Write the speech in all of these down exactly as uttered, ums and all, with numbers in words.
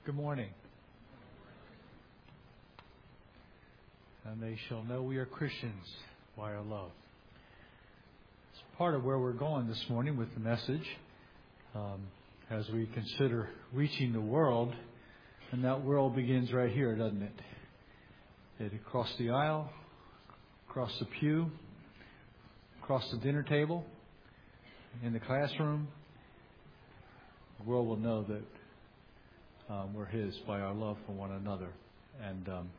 Good morning. And they shall know we are Christians by our love. It's part of where we're going this morning with the message um, as we consider reaching the world. And that world begins right here, doesn't it? It across the aisle, across the pew, across the dinner table, in the classroom. The world will know that Um, we're His by our love for one another. And um,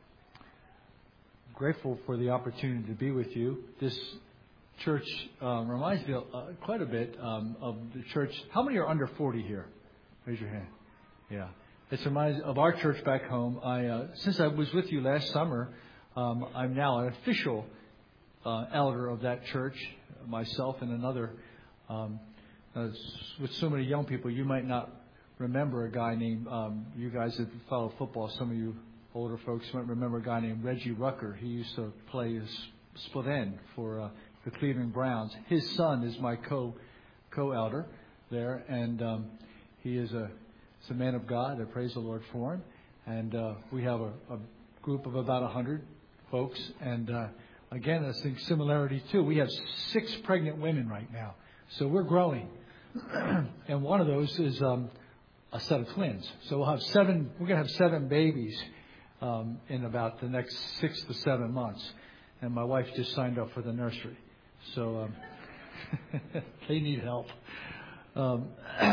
grateful for the opportunity to be with you. This church um, reminds me uh, quite a bit um, of the church. How many are under forty here? Raise your hand. Yeah. It reminds of our church back home. I uh, since I was with you last summer, um, I'm now an official uh, elder of that church, myself and another. Um, uh, with so many young people, you might not remember a guy named, um, you guys that follow football, some of you older folks might remember a guy named Reggie Rucker. He used to play as split end for uh, the Cleveland Browns. His son is my co, co-elder there, and um, he is a, is a man of God. I praise the Lord for him. And uh, we have a, a group of about one hundred folks. And uh, again, I think similarity too. We have six pregnant women right now. So we're growing. And one of those is Um, a set of twins. So we'll have seven, we're going to have seven babies um, in about the next six to seven months. And my wife just signed up for the nursery. So um, they need help. Um,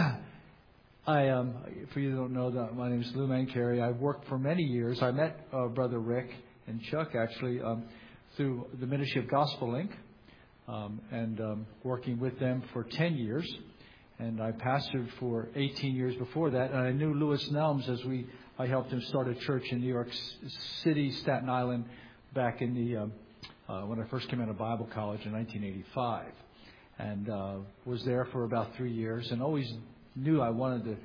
I, um, for you who don't know, that my name is Lou Mancari. I've worked for many years. I met uh, Brother Rick and Chuck actually um, through the ministry of Gospel Link um, and um, working with them for ten years. And I pastored for eighteen years before that. And I knew Louis Nelms as we, I helped him start a church in New York City, Staten Island, back in the, um, uh, when I first came out of Bible college in nineteen eighty-five. And uh, was there for about three years and always knew I wanted to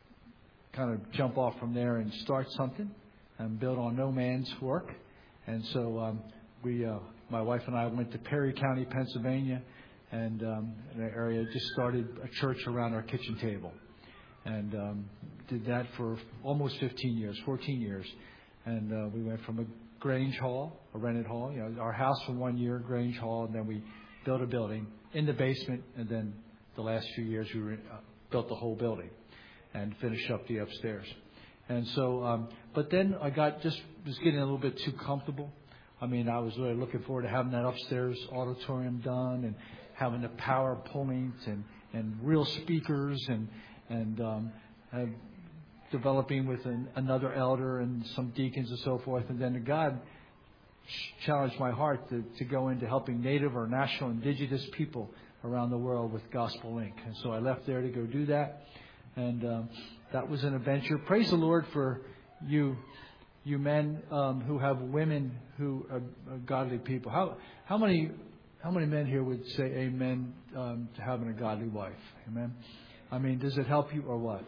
kind of jump off from there and start something and build on no man's work. And so um, we, uh, my wife and I went to Perry County, Pennsylvania, and um, in an area, just started a church around our kitchen table. And um, did that for almost fifteen years, fourteen years. And uh, we went from a Grange Hall, a rented hall, you know, our house for one year, Grange Hall, and then we built a building in the basement. And then the last few years, we re- uh, built the whole building and finished up the upstairs. And so, um, but then I got just was getting a little bit too comfortable. I mean, I was really looking forward to having that upstairs auditorium done and having the PowerPoint and, and real speakers and and um, uh, developing with an, another elder and some deacons and so forth. And then God challenged my heart to, to go into helping Native or national indigenous people around the world with Gospel Link. And so I left there to go do that. And um, that was an adventure. Praise the Lord for you you men um, who have women who are, are godly people. How how many... How many men here would say amen um, to having a godly wife? Amen. I mean, does it help you or what?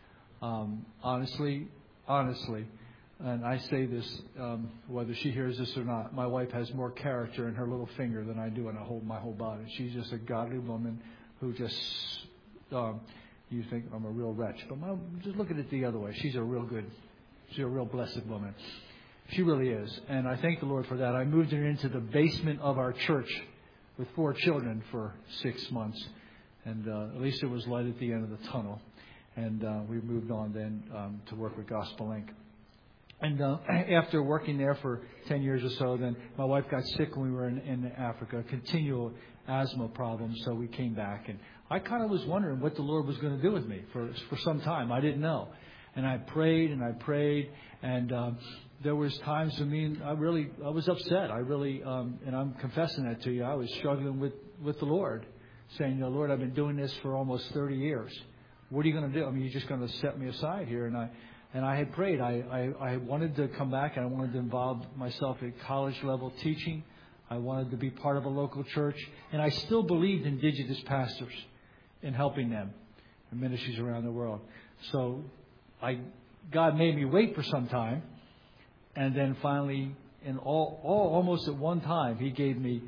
Um, honestly, honestly, and I say this um, whether she hears this or not, my wife has more character in her little finger than I do in a whole, my whole body. She's just a godly woman who just, um, you think I'm a real wretch. But my, just look at it the other way. She's a real good, she's a real blessed woman. She really is. And I thank the Lord for that. I moved her into the basement of our church with four children for six months. And uh, at least it was light at the end of the tunnel. And uh, we moved on then um, to work with Gospel Link. And uh, after working there for ten years or so, then my wife got sick when we were in, in Africa, continual asthma problems. So we came back. And I kind of was wondering what the Lord was going to do with me for, for some time. I didn't know. And I prayed and I prayed. And um, there was times, I mean, I really, I was upset. I really, um, and I'm confessing that to you, I was struggling with, with the Lord, saying, you know, Lord, I've been doing this for almost thirty years. What are you going to do? I mean, you're just going to set me aside here. And I, and I had prayed. I, I, I wanted to come back and I wanted to involve myself at college level teaching. I wanted to be part of a local church. And I still believed in indigenous pastors in helping them in ministries around the world. So I, God made me wait for some time. And then finally, in all, all almost at one time, He gave me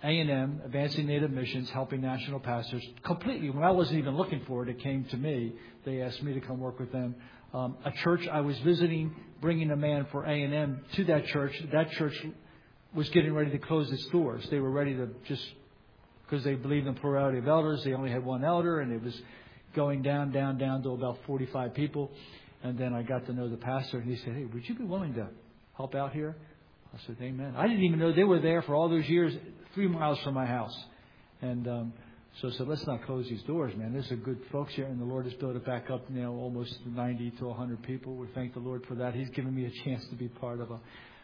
A and M, Advancing Native Missions, helping national pastors, completely. When I wasn't even looking for it, it came to me. They asked me to come work with them. Um, a church I was visiting, bringing a man for A and M to that church. That church was getting ready to close its doors. They were ready to just, because they believed in plurality of elders, they only had one elder, and it was going down, down, down to about forty-five people. And then I got to know the pastor, and he said, hey, would you be willing to help out here? I said, amen. I didn't even know they were there for all those years, three miles from my house. And um, so I said, let's not close these doors, man. There's some good folks here, and the Lord has built it back up now, almost ninety to one hundred people. We thank the Lord for that. He's given me a chance to be part of a,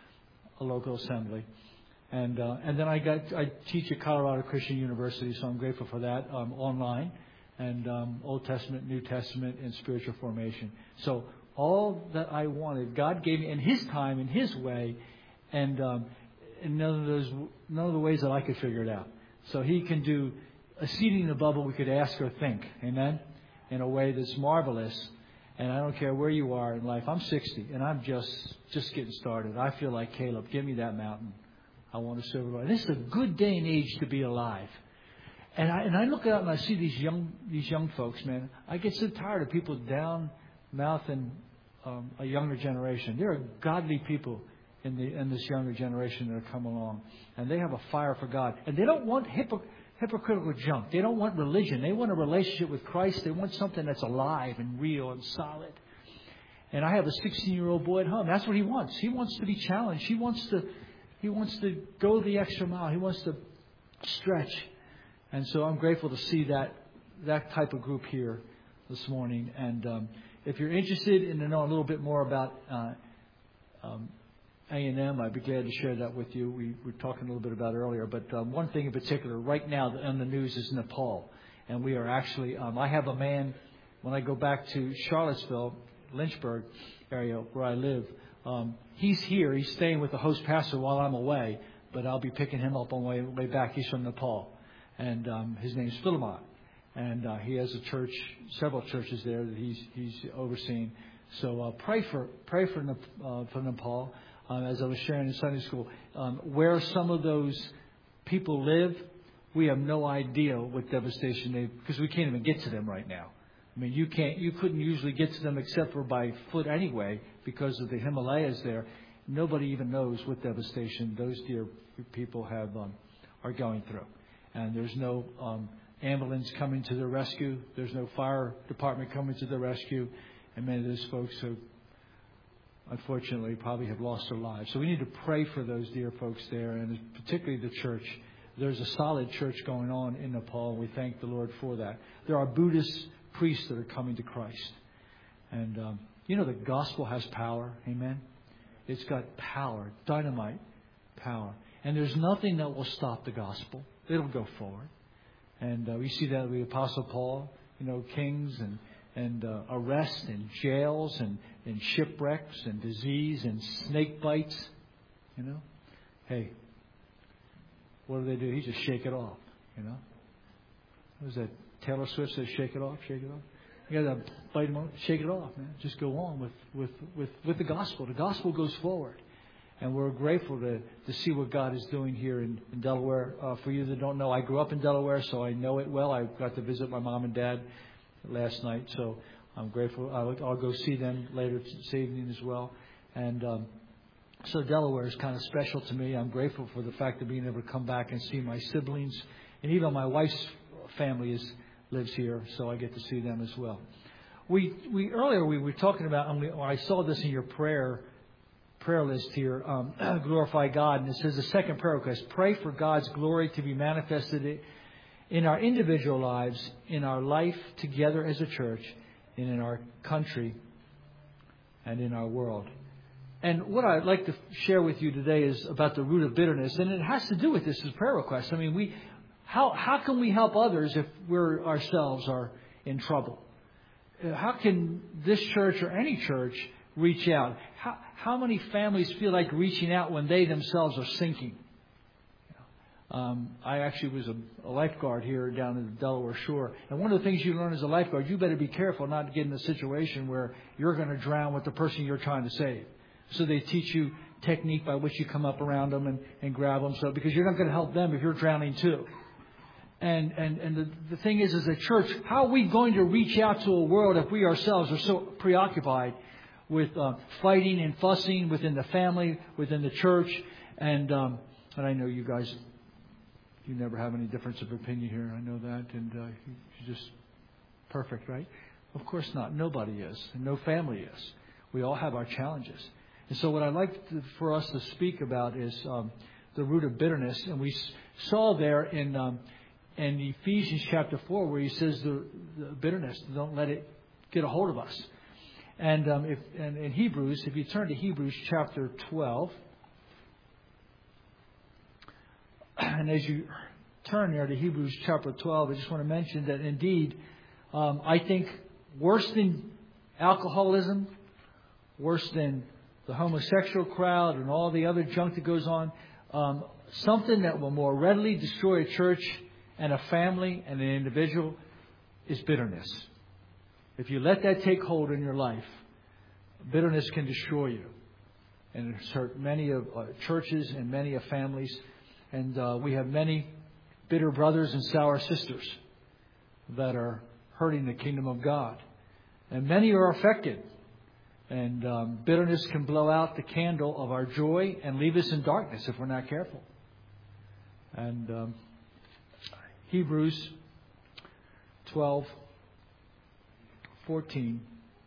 a local assembly. And uh, and then I got I teach at Colorado Christian University, so I'm grateful for that, um, online, and um, Old Testament, New Testament, and spiritual formation. So all that I wanted, God gave me in His time, in His way, and, um, and none of those none of the ways that I could figure it out. So He can do exceeding above what we could ask or think, amen, in a way that's marvelous. And I don't care where you are in life. I'm sixty, and I'm just just getting started. I feel like Caleb. Give me that mountain. I want to serve the Lord. This is a good day and age to be alive. And I and I look out and I see these young these young folks, man. I get so tired of people down mouthing um, a younger generation. There are godly people in the in this younger generation that are coming along, and they have a fire for God. And they don't want hypocr- hypocritical junk. They don't want religion. They want a relationship with Christ. They want something that's alive and real and solid. And I have a sixteen-year-old boy at home. That's what he wants. He wants to be challenged. He wants to. He wants to go the extra mile. He wants to stretch. And so I'm grateful to see that that type of group here this morning. And um, if you're interested in to know a little bit more about uh, um, A and M, I'd be glad to share that with you. We were talking a little bit about it earlier. But um, one thing in particular, right now on the news is Nepal. And we are actually, um, I have a man, when I go back to Charlottesville, Lynchburg area where I live, Um, he's here. He's staying with the host pastor while I'm away, but I'll be picking him up on the way, way back. He's from Nepal, and um, his name's Philemon, and uh, he has a church, several churches there that he's he's overseeing. So uh, pray for pray for uh, for Nepal. Um, as I was sharing in Sunday school, um, where some of those people live, we have no idea what devastation they because we can't even get to them right now. I mean, you can't, you couldn't usually get to them except for by foot anyway because of the Himalayas there. Nobody even knows what devastation those dear people have um, are going through. And there's no um, ambulance coming to their rescue. There's no fire department coming to their rescue. And many of those folks have, unfortunately, probably have lost their lives. So we need to pray for those dear folks there, and particularly the church. There's a solid church going on in Nepal, and we thank the Lord for that. There are Buddhist priests that are coming to Christ. And, um, you know, the gospel has power. Amen. It's got power, dynamite power. And there's nothing that will stop the gospel. It'll go forward. And uh, we see that with the Apostle Paul, you know, kings and, and uh, arrests and jails and, and shipwrecks and disease and snake bites. You know, hey, what do they do? He just shake it off, you know. What was that? Taylor Swift says, shake it off, shake it off. You got to bite them off, shake it off, man. Just go on with, with, with, with the gospel. The gospel goes forward. And we're grateful to, to see what God is doing here in, in Delaware. Uh, for you that don't know, I grew up in Delaware, so I know it well. I got to visit my mom and dad last night, so I'm grateful. I'll, I'll go see them later this evening as well. And um, so Delaware is kind of special to me. I'm grateful for the fact of being able to come back and see my siblings. And even my wife's family is lives here, so I get to see them as well. We we earlier we were talking about, and we, I saw this in your prayer prayer list here, um, glorify God, and it says the second prayer request: pray for God's glory to be manifested in our individual lives, in our life together as a church, and in our country, and in our world. And what I'd like to share with you today is about the root of bitterness, and it has to do with this as prayer request. I mean, we. How how can we help others if we're ourselves are in trouble? How can this church or any church reach out? How how many families feel like reaching out when they themselves are sinking? Um, I actually was a, a lifeguard here down in the Delaware shore, and one of the things you learn as a lifeguard, you better be careful not to get in a situation where you're going to drown with the person you're trying to save. So they teach you technique by which you come up around them and, and grab them. So because you're not going to help them if you're drowning too. And and and the, the thing is, as a church, how are we going to reach out to a world if we ourselves are so preoccupied with uh, fighting and fussing within the family, within the church? And um, and I know you guys, you never have any difference of opinion here. I know that, and uh, you're just perfect, right? Of course not. Nobody is, and no family is. We all have our challenges. And so, what I'd like to, for us to speak about is um, the root of bitterness, and we saw there in. Um, In Ephesians chapter four, where he says the, the bitterness, don't let it get a hold of us. And, um, if, and in Hebrews, if you turn to Hebrews chapter twelve, and as you turn there to Hebrews chapter twelve, I just want to mention that indeed, um, I think worse than alcoholism, worse than the homosexual crowd and all the other junk that goes on, um, something that will more readily destroy a church and a family and an individual is bitterness. If you let that take hold in your life, bitterness can destroy you. And it's hurt many of uh, churches and many of families. And uh, we have many bitter brothers and sour sisters that are hurting the kingdom of God. And many are affected. And um, bitterness can blow out the candle of our joy and leave us in darkness if we're not careful. And Um, Hebrews twelve fourteen.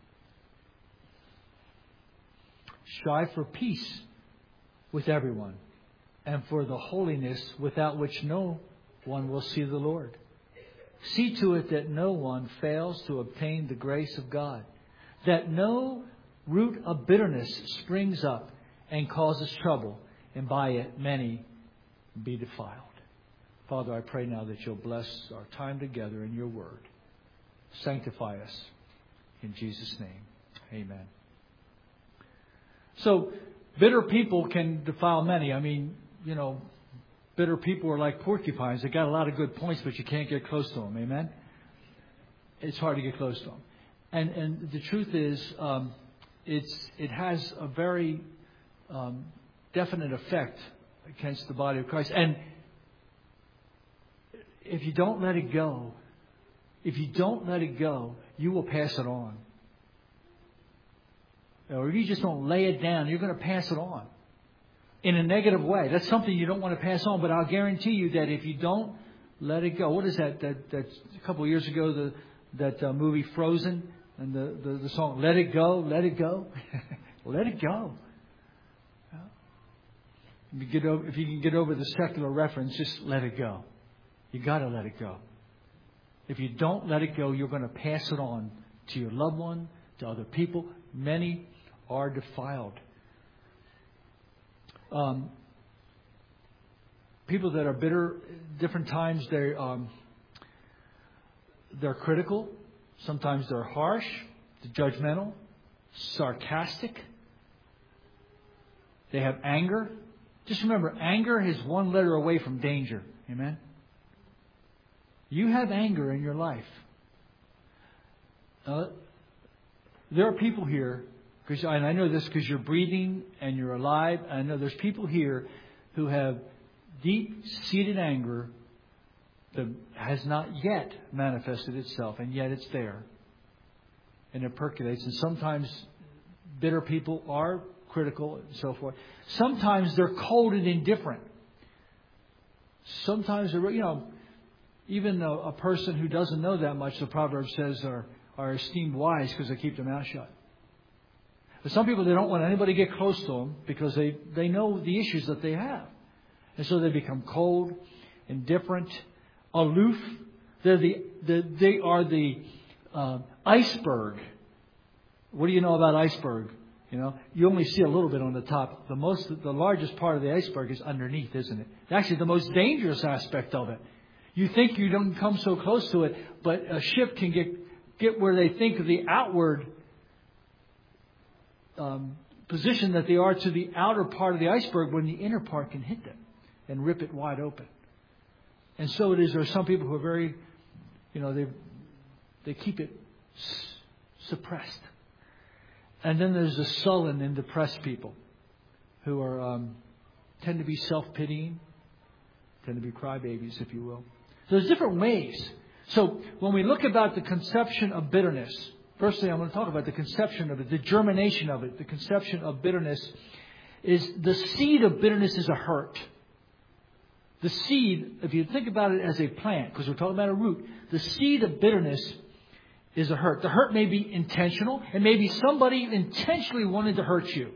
Strive for peace with everyone and for the holiness without which no one will see the Lord. See to it that no one fails to obtain the grace of God, that no root of bitterness springs up and causes trouble, and by it many be defiled. Father, I pray now that you'll bless our time together in your word. Sanctify us. In Jesus' name, amen. So, bitter people can defile many. I mean, you know, bitter people are like porcupines. They got a lot of good points, but you can't get close to them. Amen? It's hard to get close to them. And and the truth is, um, it's it has a very um, definite effect against the body of Christ. And if you don't let it go, if you don't let it go, you will pass it on. Or if you just don't lay it down, you're going to pass it on in a negative way. That's something you don't want to pass on. But I'll guarantee you that if you don't let it go, what is that? That that's a couple of years ago, the that uh, movie Frozen, and the, the the song "Let It Go, Let It Go, Let It Go." If you get over, if you can get over the secular reference, just let it go. You got to let it go. If you don't let it go, you're going to pass it on to your loved one, to other people. Many are defiled. Um, people that are bitter, different times they um, they're critical. Sometimes they're harsh, judgmental, sarcastic. They have anger. Just remember, anger is one letter away from danger. Amen. You have anger in your life. Uh, there are people here, because and I know this because you're breathing and you're alive. I know there's people here who have deep-seated anger that has not yet manifested itself, and yet it's there. And it percolates. And sometimes bitter people are critical and so forth. Sometimes they're cold and indifferent. Sometimes they're, you know, even a, a person who doesn't know that much, the proverb says, are, are esteemed wise because they keep their mouth shut. But some people, they don't want anybody to get close to them because they, they know the issues that they have. And so they become cold, indifferent, aloof. They're the, the, they are the uh, iceberg. What do you know about iceberg? You know, you only see a little bit on the top. The most, the largest part of the iceberg is underneath, isn't it? Actually, the most dangerous aspect of it. You think you don't come so close to it, but a ship can get get where they think of the outward um, position that they are to the outer part of the iceberg when the inner part can hit them and rip it wide open. And so it is. There are some people who are very, you know, they they keep it s- suppressed. And then there's the sullen and depressed people. who are um, tend to be self-pitying, tend to be crybabies, if you will. So there's different ways. So when we look about the conception of bitterness, firstly, I'm going to talk about the conception of it, the germination of it. The conception of bitterness is the seed of bitterness is a hurt. The seed, if you think about it as a plant, because we're talking about a root, the seed of bitterness is a hurt. The hurt may be intentional, and maybe somebody intentionally wanted to hurt you.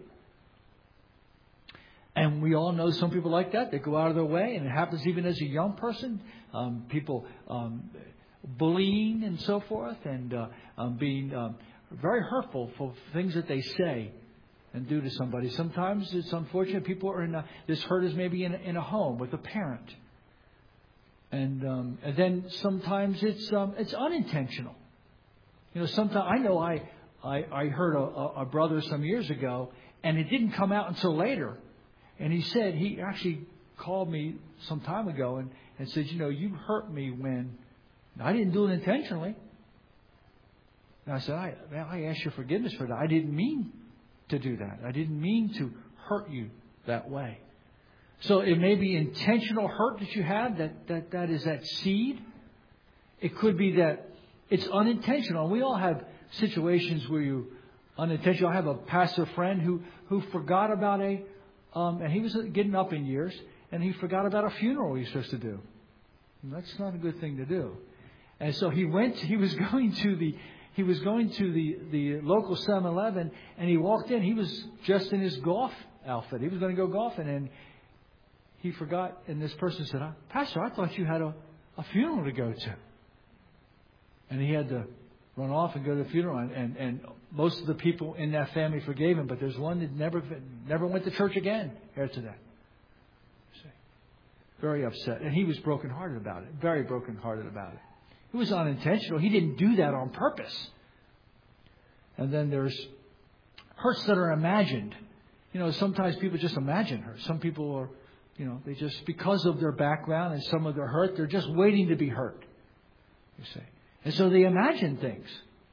And we all know some people like that. They go out of their way, and it happens even as a young person. Um, people um, bullying and so forth, and uh, um, being um, very hurtful for things that they say and do to somebody. Sometimes it's unfortunate. People are in a, this hurt is maybe in a, in a home with a parent, and um, and then sometimes it's um, it's unintentional. You know, sometimes I know I I, I heard a, a brother some years ago, and it didn't come out until later. And he said he actually called me some time ago and, and said, you know, you hurt me when I didn't do it intentionally. And I said, I, man, I asked your forgiveness for that. I didn't mean to do that. I didn't mean to hurt you that way. So it may be intentional hurt that you have, that, that, that is that seed. It could be that it's unintentional. We all have situations where you unintentional. I have a pastor friend who, who forgot about a, um, and he was getting up in years, and he forgot about a funeral he was supposed to do. And that's not a good thing to do. And so he went, he was going to the, he was going to the, the local seven eleven, and he walked in. He was dressed in his golf outfit. He was going to go golfing, and he forgot. And this person said, Pastor, I thought you had a, a funeral to go to. And he had to run off and go to the funeral. And, and, and most of the people in that family forgave him, but there's one that never never went to church again after that. See? Very upset. And he was brokenhearted about it. Very brokenhearted about it. It was unintentional. He didn't do that on purpose. And then there's hurts that are imagined. You know, sometimes people just imagine hurt. Some people are, you know, they just, because of their background and some of their hurt, they're just waiting to be hurt. You see. And so they imagine things.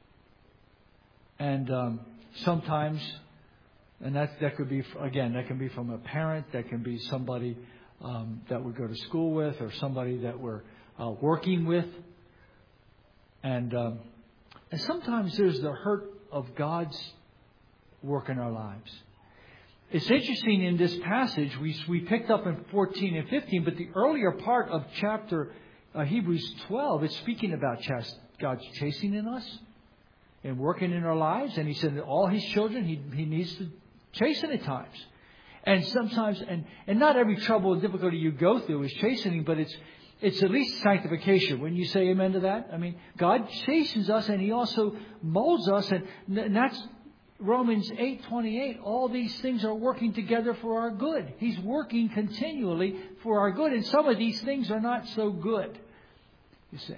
And um, sometimes, and that that could be, again, that can be from a parent, that can be somebody um, that we go to school with, or somebody that we're uh, working with. And um, and sometimes there's the hurt of God's work in our lives. It's interesting in this passage, we we picked up in fourteen and fifteen, but the earlier part of chapter uh, Hebrews twelve, it's speaking about chast- God's chastening us and working in our lives. And He said that all His children, He He needs to chasten at times. And sometimes, and, and not every trouble and difficulty you go through is chastening, but it's it's at least sanctification. When you say amen to that, I mean, God chastens us, and He also molds us, and, and that's Romans eight twenty-eight. All these things are working together for our good. He's working continually for our good, and some of these things are not so good, you see.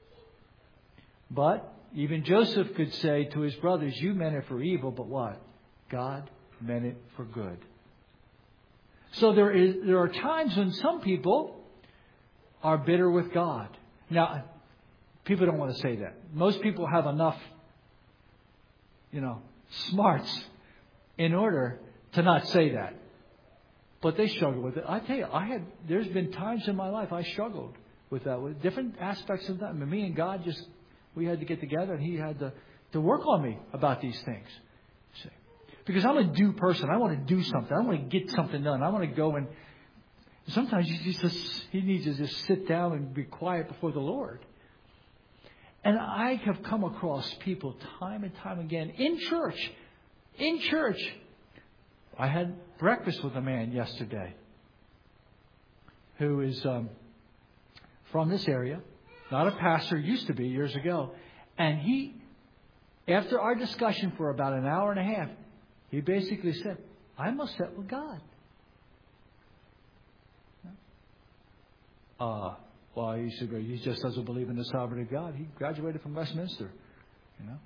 But even Joseph could say to his brothers, you meant it for evil, but what? God meant it for good. So there is there are times when some people are bitter with God. Now, people don't want to say that. Most people have enough, you know, smarts in order to not say that. But they struggle with it. I tell you, I had there's been times in my life I struggled with that, with different aspects of that. I mean, me and God just, we had to get together, and He had to, to work on me about these things. See? Because I'm a do person. I want to do something. I want to get something done. I want to go and sometimes you just, He needs to just sit down and be quiet before the Lord. And I have come across people time and time again in church, in church. I had breakfast with a man yesterday who is um, from this area, not a pastor, used to be years ago. And he, after our discussion for about an hour and a half, he basically said, I'm upset with God. Uh, well, he said, he just doesn't believe in the sovereignty of God. He graduated from Westminster, you know.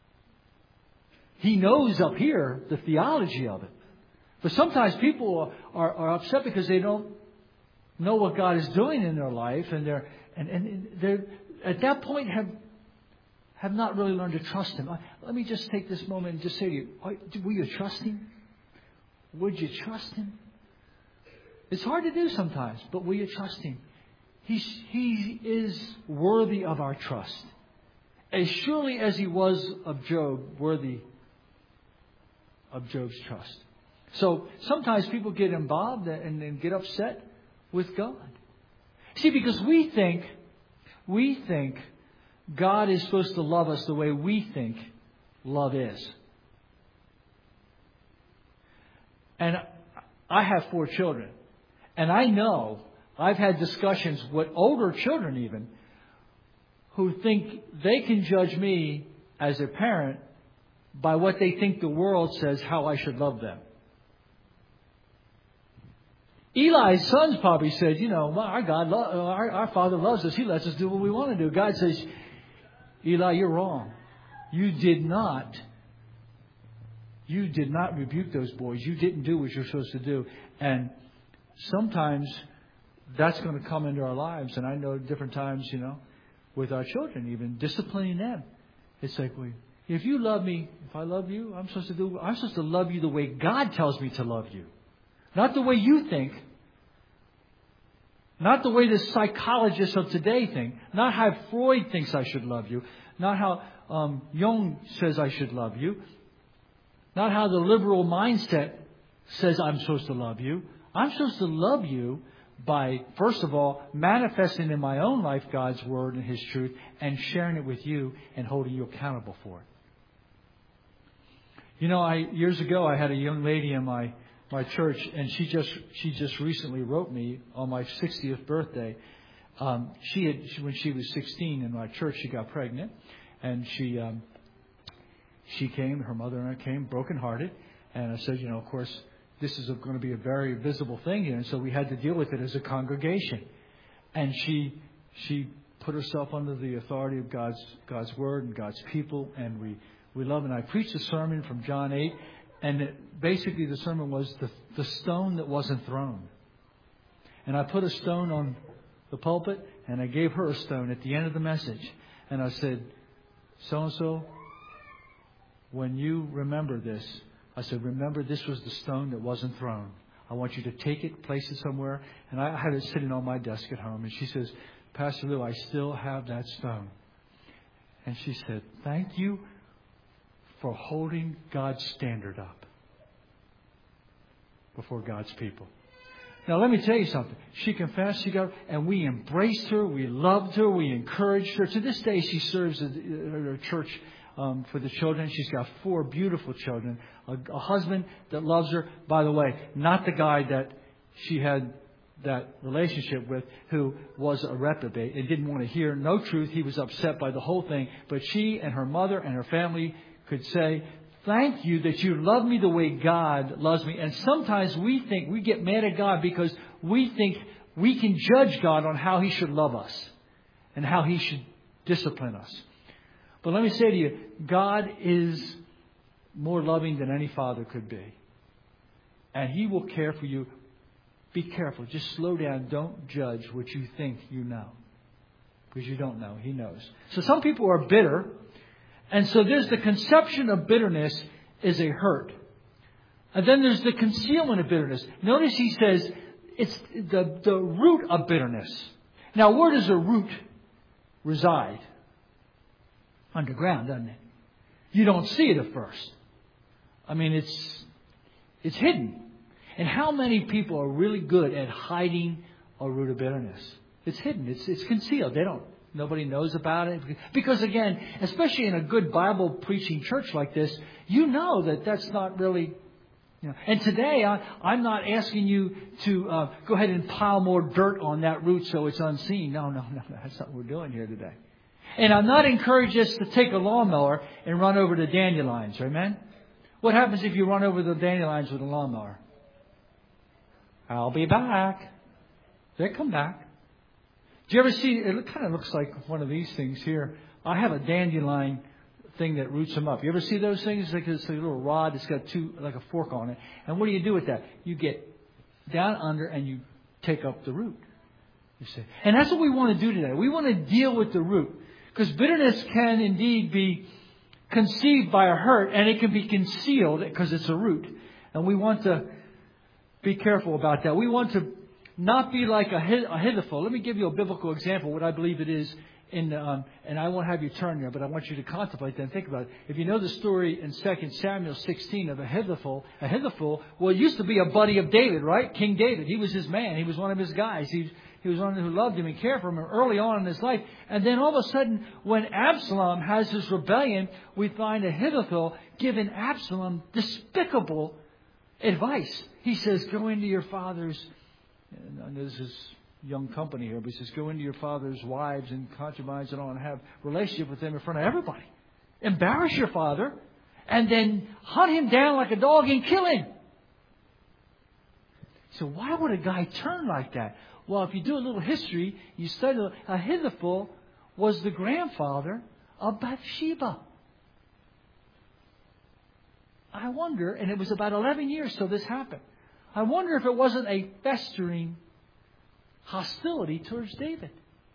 He knows up here the theology of it. But sometimes people are, are, are upset because they don't know what God is doing in their life, and they're and, and they're at that point have have not really learned to trust Him. Let me just take this moment and just say to you, will you trust Him? would you trust Him? It's hard to do sometimes, but will you trust Him? He's, he is worthy of our trust. As surely as He was of Job, worthy of Job's trust. So sometimes people get involved and, and get upset with God. See, because we think, we think God is supposed to love us the way we think love is. And I have four children. And I know I've had discussions with older children even who think they can judge me as a parent by what they think the world says how I should love them. Eli's sons probably said, you know, our God, lo- our, our Father loves us. He lets us do what we want to do. God says, Eli, you're wrong. You did not. You did not rebuke those boys. You didn't do what you're supposed to do. And sometimes that's going to come into our lives. And I know different times, you know, with our children, even disciplining them. It's like, well, if you love me, if I love you, I'm supposed to do, I'm supposed to love you the way God tells me to love you. Not the way you think. Not the way the psychologists of today think. Not how Freud thinks I should love you. Not how um, Jung says I should love you. Not how the liberal mindset says I'm supposed to love you. I'm supposed to love you by, first of all, manifesting in my own life God's Word and His truth and sharing it with you and holding you accountable for it. You know, I years ago I had a young lady in my my church, and she just she just recently wrote me on my sixtieth birthday. Um, she had she, when she was sixteen in my church, she got pregnant, and she um, she came. Her mother and I came, brokenhearted, and I said, you know, of course, this is going to be a very visible thing here, and so we had to deal with it as a congregation. And she she put herself under the authority of God's God's Word and God's people, and we we love. And I preached a sermon from John eight. And it, basically the sermon was the, the stone that wasn't thrown. And I put a stone on the pulpit, and I gave her a stone at the end of the message. And I said, so-and-so, when you remember this, I said, remember this was the stone that wasn't thrown. I want you to take it, place it somewhere. And I had it sitting on my desk at home. And she says, Pastor Lou, I still have that stone. And she said, thank you for holding God's standard up before God's people. Now, let me tell you something. She confessed, she got, and we embraced her, we loved her, we encouraged her. To this day, she serves at her church um, for the children. She's got four beautiful children, a, a husband that loves her. By the way, not the guy that she had that relationship with, who was a reprobate and didn't want to hear no truth. He was upset by the whole thing. But she and her mother and her family could say, thank you that you love me the way God loves me. And sometimes we think, we get mad at God because we think we can judge God on how He should love us and how He should discipline us. But let me say to you, God is more loving than any father could be. And He will care for you. Be careful. Just slow down. Don't judge what you think you know. Because you don't know. He knows. So some people are bitter. And so there's the conception of bitterness is a hurt. And then there's the concealment of bitterness. Notice he says it's the, the root of bitterness. Now, where does a root reside? Underground, doesn't it? You don't see it at first. I mean, it's it's hidden. And how many people are really good at hiding a root of bitterness? It's hidden. It's it's concealed. They don't. Nobody knows about it. Because again, especially in a good Bible preaching church like this, you know that that's not really, you know. And today, I, I'm not asking you to uh, go ahead and pile more dirt on that root so it's unseen. No, no, no. That's not what we're doing here today. And I'm not encouraging us to take a lawnmower and run over the dandelions. Amen? What happens if you run over the dandelions with a lawnmower? I'll be back. They come back. Do you ever see, it kind of looks like one of these things here. I have a dandelion thing that roots them up. You ever see those things? It's like it's a little rod that's got two, like a fork on it. And what do you do with that? You get down under and you take up the root. You see. And that's what we want to do today. We want to deal with the root. Because bitterness can indeed be conceived by a hurt, and it can be concealed because it's a root. And we want to be careful about that. We want to not be like a Ahithophel. Let me give you a biblical example, what I believe it is. In, um, and I won't have you turn there, but I want you to contemplate that and think about it. If you know the story in Second Samuel sixteen of Ahithophel, Ahithophel, well, it used to be a buddy of David, right? King David. He was his man. He was one of his guys. He, he was one who loved him and cared for him early on in his life. And then all of a sudden, when Absalom has his rebellion, we find Ahithophel giving Absalom despicable advice. He says, go into your father's, and this is young company here, but he says, go into your father's wives and concubines and all and have a relationship with them in front of everybody. Embarrass your father and then hunt him down like a dog and kill him. So why would a guy turn like that? Well, if you do a little history, you study Ahithophel was the grandfather of Bathsheba. I wonder, and it was about eleven years till this happened. I wonder if it wasn't a festering hostility towards David.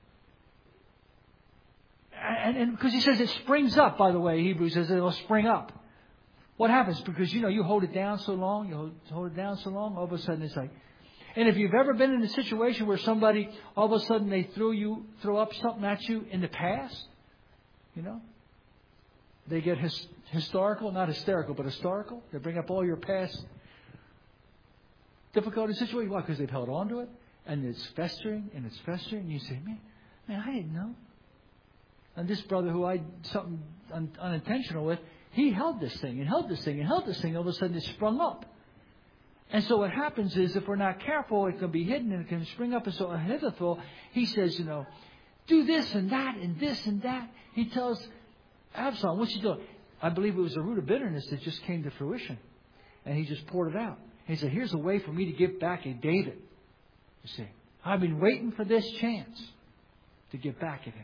And, and because he says it springs up, by the way, Hebrews says it'll spring up. What happens? Because, you know, you hold it down so long, you hold, hold it down so long, all of a sudden it's like... And if you've ever been in a situation where somebody, all of a sudden they throw you, throw up something at you in the past, you know, they get his, historical, not hysterical, but historical. They bring up all your past difficulty situations. Why? Because they've held on to it. And it's festering, and it's festering, and you say, man, man, I didn't know. And this brother who I something un, unintentional with, he held this thing, and held this thing, and held this thing. All of a sudden, it sprung up. And so what happens is, if we're not careful, it can be hidden, and it can spring up. And so Ahithophel, he says, you know, do this and that, and this and that. He tells Absalom, what's he doing? I believe it was a root of bitterness that just came to fruition. And he just poured it out. And he said, here's a way for me to get back at David. You see, I've been waiting for this chance to get back at him.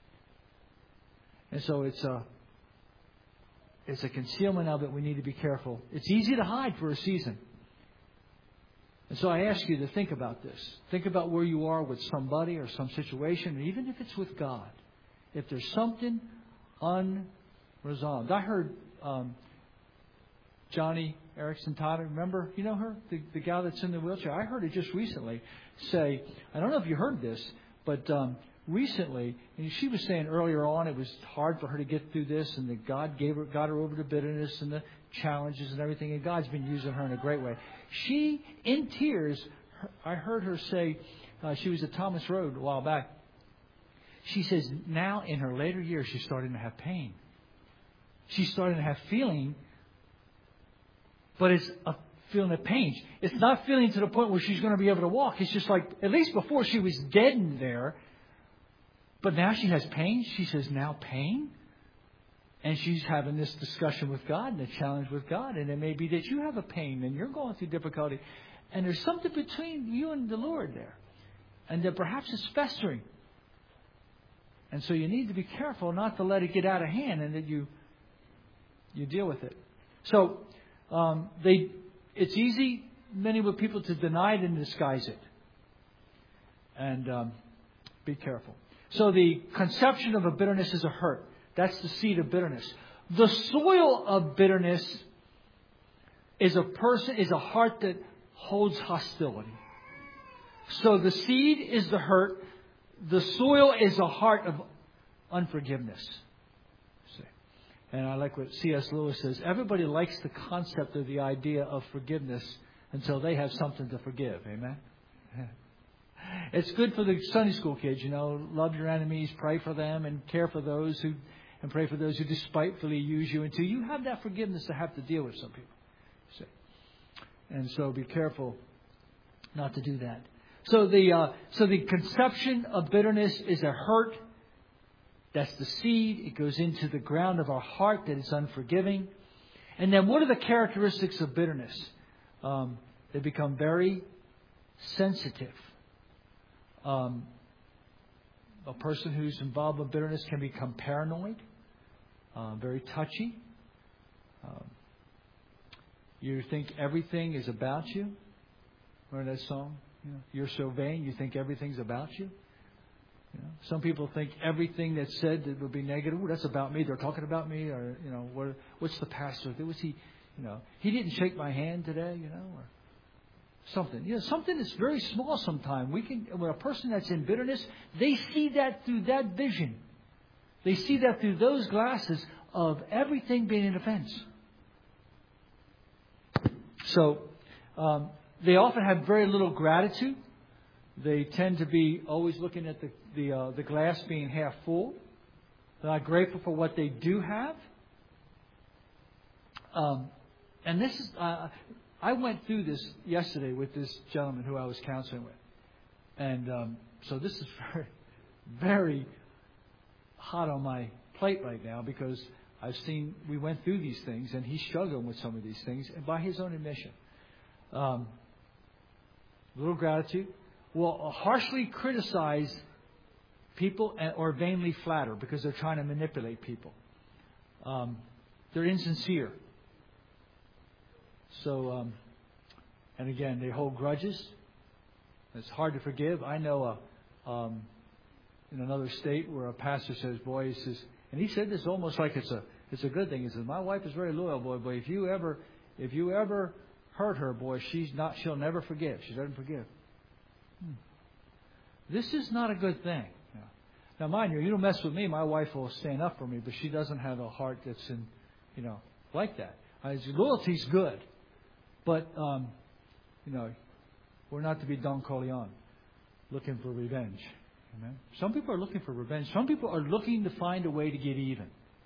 And so it's a, it's a concealment of it. We need to be careful. It's easy to hide for a season. And so I ask you to think about this. Think about where you are with somebody or some situation, and even if it's with God. If there's something unresolved. I heard um, Johnny Erickson Todd, remember? You know her? The, the gal that's in the wheelchair. I heard her just recently say, I don't know if you heard this, but um, recently, and she was saying earlier on it was hard for her to get through this, and that God gave her, got her over to bitterness and the challenges and everything, and God's been using her in a great way. She, in tears, I heard her say, uh, she was at Thomas Road a while back. She says now in her later years she's starting to have pain. She's starting to have feeling. But it's a feeling of pain. It's not feeling to the point where she's going to be able to walk. It's just like, at least before she was deadened there. But now she has pain. She says, now pain? And she's having this discussion with God and a challenge with God. And it may be that you have a pain and you're going through difficulty. And there's something between you and the Lord there. And that perhaps it's festering. And so you need to be careful not to let it get out of hand and that you you deal with it. So... Um, they, it's easy, many with people, to deny it and disguise it. And um, be careful. So the conception of a bitterness is a hurt. That's the seed of bitterness. The soil of bitterness is a person, is a heart that holds hostility. So the seed is the hurt. The soil is a heart of unforgiveness. And I like what C S Lewis says. Everybody likes the concept of the idea of forgiveness until they have something to forgive. Amen? It's good for the Sunday school kids, you know. Love your enemies, pray for them, and care for those who, and pray for those who despitefully use you until you have that forgiveness to have to deal with some people. See? And so be careful not to do that. So the uh, so the conception of bitterness is a hurt. That's the seed. It goes into the ground of our heart that is unforgiving. And then what are the characteristics of bitterness? Um, they become very sensitive. Um, a person who's involved with bitterness can become paranoid, uh, very touchy. Um, you think everything is about you. Remember that song? You know, you're so vain, you think everything's about you. You know, some people think everything that's said that would be negative, oh, that's about me. They're talking about me, or you know, what, what's the pastor? Was he, you know, he didn't shake my hand today, you know, or something. You know, something that's very small sometimes. We can, when a person that's in bitterness, they see that through that vision. They see that through those glasses of everything being an offense. So, um, they often have very little gratitude. They tend to be always looking at the the, uh, the glass being half full. They're not grateful for what they do have. Um, and this is, uh, I went through this yesterday with this gentleman who I was counseling with. And um, so this is very, very hot on my plate right now because I've seen, we went through these things and he's struggling with some of these things and by his own admission. Um, little gratitude. Will harshly criticize people or vainly flatter because they're trying to manipulate people. Um, they're insincere. So, um, and again, they hold grudges. It's hard to forgive. I know a, um, in another state where a pastor says, boy, he says, and he said this almost like it's a it's a good thing. He says, my wife is very loyal, boy, but if you ever if you ever hurt her, boy, she's not she'll never forgive. She doesn't forgive. Hmm. This is not a good thing. Now, mind you, you don't mess with me, my wife will stand up for me, but she doesn't have a heart that's in, you know, like that. Uh, loyalty's good, but, um, you know, we're not to be Don Corleone, looking for revenge. Amen? Some people are looking for revenge. Some people are looking to find a way to get even.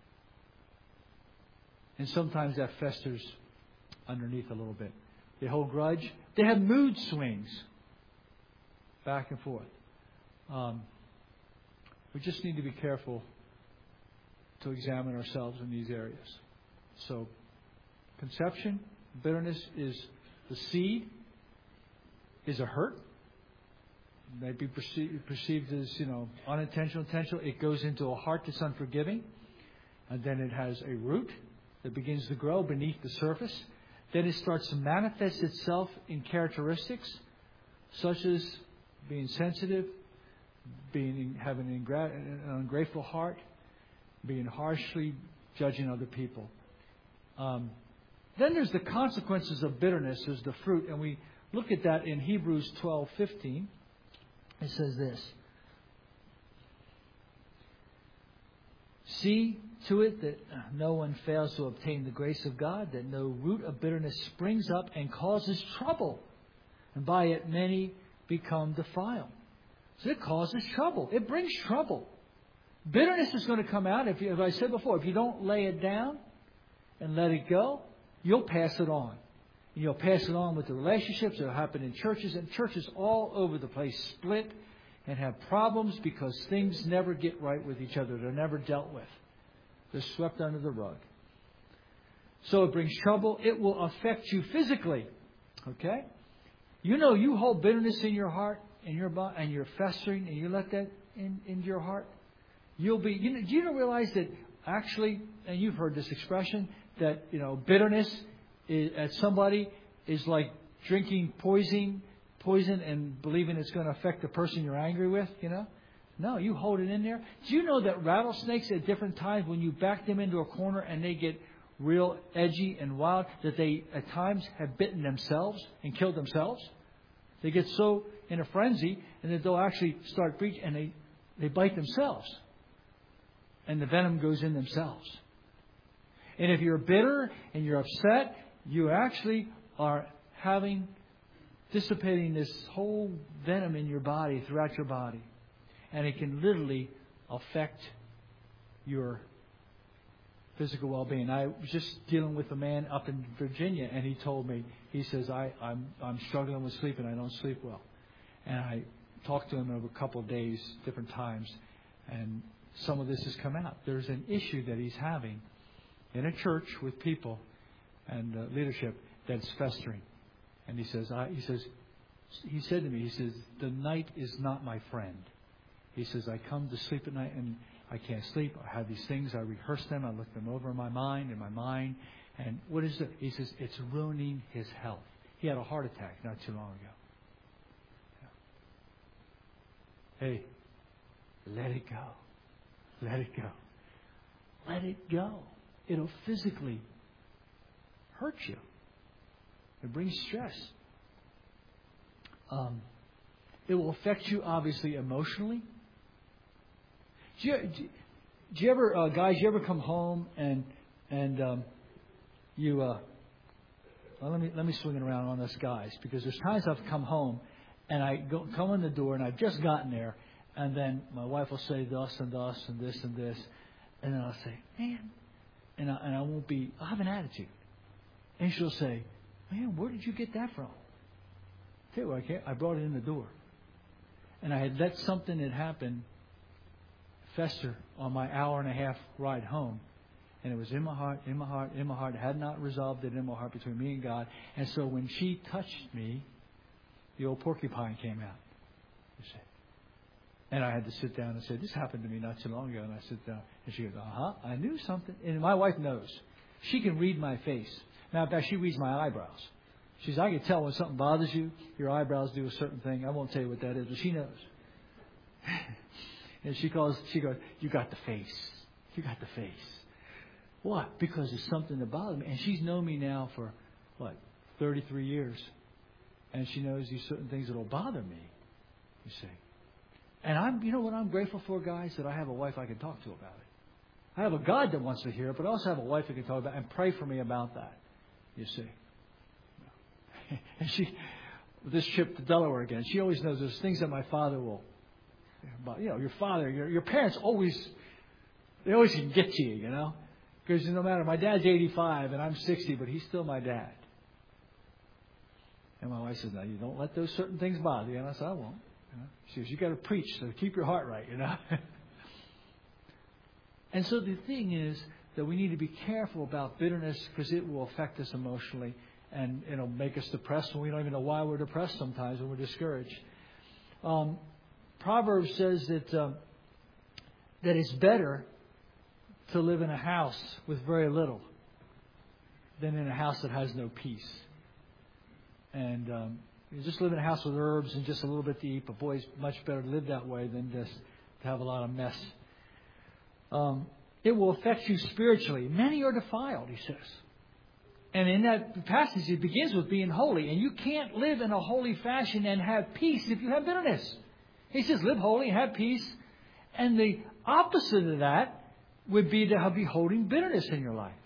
And sometimes that festers underneath a little bit. They hold grudge. They have mood swings back and forth. Um, we just need to be careful to examine ourselves in these areas. So, conception, bitterness is the seed, is a hurt. It may be perceived, perceived as, you know, unintentional, intentional. It goes into a heart that's unforgiving. And then it has a root that begins to grow beneath the surface. Then it starts to manifest itself in characteristics such as being sensitive, being having an, ingra- an ungrateful heart, being harshly judging other people. Um, then there's the consequences of bitterness. There's the fruit, and we look at that in Hebrews twelve fifteen. It says this: "See to it that no one fails to obtain the grace of God, that no root of bitterness springs up and causes trouble, and by it many become defiled." So it causes trouble. It brings trouble. Bitterness is going to come out. If, you, as I said before, if you don't lay it down and let it go, you'll pass it on. And you'll pass it on with the relationships that happen in churches. And churches all over the place split and have problems because things never get right with each other. They're never dealt with. They're swept under the rug. So it brings trouble. It will affect you physically. Okay? You know, you hold bitterness in your heart and your and you're festering, and you let that in into your heart. You'll be. You know, do you not realize that actually, and you've heard this expression, that you know bitterness is, at somebody is like drinking poison, poison, and believing it's going to affect the person you're angry with. You know, no, you hold it in there. Do you know that rattlesnakes at different times, when you back them into a corner and they get real edgy and wild, that they at times have bitten themselves and killed themselves? They get so in a frenzy, and that they'll actually start breaching, and they, they bite themselves. And the venom goes in themselves. And if you're bitter and you're upset, you actually are having, dissipating this whole venom in your body, throughout your body. And it can literally affect your physical well-being. I was just dealing with a man up in Virginia, and he told me, he says, I, I'm I'm struggling with sleep and I don't sleep well. And I talked to him over a couple of days, different times, and some of this has come out. There's an issue that he's having in a church with people and uh, leadership that's festering. And he says, I, he says, he said to me, he says, the night is not my friend. He says, I come to sleep at night and I can't sleep. I have these things. I rehearse them. I look them over in my mind, in my mind. And what is it? He says, it's ruining his health. He had a heart attack not too long ago. Yeah. Hey, let it go. Let it go. Let it go. It'll physically hurt you. It brings stress. Um, it will affect you, obviously, emotionally. Do you, do, do you ever, uh, guys, you ever come home and and um, you, uh, well, let me let me swing it around on us guys, because there's times I've come home and I go come in the door and I've just gotten there, and then my wife will say thus and thus and this and this, and then I'll say, man, and I, and I won't be, I'll have an attitude, and she'll say, man, where did you get that from? I tell you what, I can't, I brought it in the door. And I had let something that happened fester on my hour and a half ride home. And it was in my heart, in my heart, in my heart. I had not resolved it in my heart between me and God. And so when she touched me, the old porcupine came out. You see. And I had to sit down and say, this happened to me not too long ago. And I sit down. And she goes, uh-huh, I knew something. And my wife knows. She can read my face. Matter of fact, she reads my eyebrows. She says, I can tell when something bothers you, your eyebrows do a certain thing. I won't tell you what that is, but she knows. And she calls, she goes, you got the face. You got the face. What? Because it's something that bothered me. And she's known me now for, what, thirty-three years. And she knows these certain things that will bother me, you see. And I'm, you know what I'm grateful for, guys? That I have a wife I can talk to about it. I have a God that wants to hear it, but I also have a wife that can talk about it and pray for me about that, you see. And she, this trip to Delaware again, she always knows there's things that my father will, you know, your father, your your parents always, they always can get to you, you know. Because no matter, my dad's eighty-five and I'm sixty, but he's still my dad. And my wife says, no, you don't let those certain things bother you. And I said, I won't. You know? She says, you got to preach, so keep your heart right, you know. And so the thing is that we need to be careful about bitterness, because it will affect us emotionally. And it'll make us depressed, and we don't even know why we're depressed sometimes when we're discouraged. Um, Proverbs says that um, that it's better to live in a house with very little than in a house that has no peace. And um, you just live in a house with herbs and just a little bit to eat, but boy, it's much better to live that way than just to have a lot of mess. Um, it will affect you spiritually. Many are defiled, he says. And in that passage, it begins with being holy. And you can't live in a holy fashion and have peace if you have bitterness. He says, live holy and have peace. And the opposite of that would be to be holding bitterness in your life.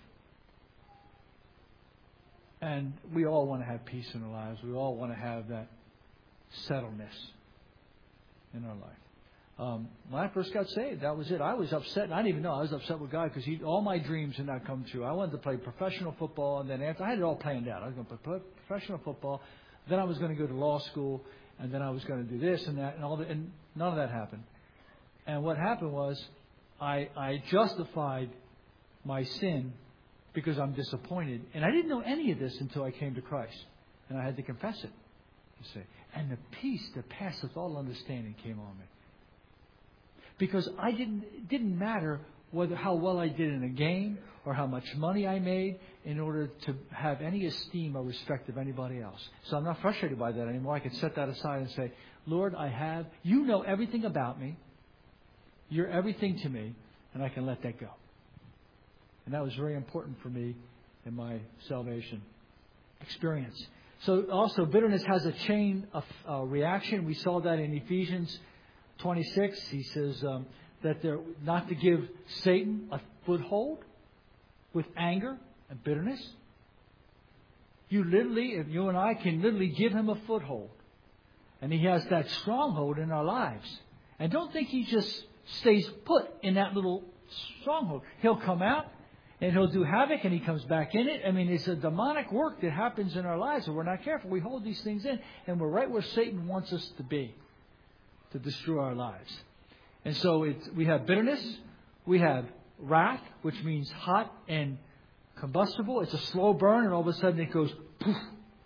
And we all want to have peace in our lives. We all want to have that settledness in our life. Um, when I first got saved, that was it. I was upset, and I didn't even know I was upset with God, because all my dreams had not come true. I wanted to play professional football, and then after I had it all planned out. I was going to play professional football, then I was going to go to law school, and then I was going to do this and that, and all that, and none of that happened. And what happened was, I, I justified my sin because I'm disappointed, and I didn't know any of this until I came to Christ, and I had to confess it. You see, and the peace that passeth all understanding came on me. Because I didn't, it didn't matter whether how well I did in a game or how much money I made in order to have any esteem or respect of anybody else. So I'm not frustrated by that anymore. I can set that aside and say, Lord, I have, you know everything about me. You're everything to me, and I can let that go. And that was very important for me in my salvation experience. So also, bitterness has a chain of uh, reaction. We saw that in Ephesians twenty-six, he says um, that they're not to give Satan a foothold with anger and bitterness. You literally, if you and I can literally give him a foothold. And he has that stronghold in our lives. And don't think he just stays put in that little stronghold. He'll come out and he'll do havoc, and he comes back in it. I mean, it's a demonic work that happens in our lives. If we're not careful, we hold these things in, and we're right where Satan wants us to be, to destroy our lives. And so it's, we have bitterness, we have wrath, which means hot and combustible. It's a slow burn, and all of a sudden it goes poof,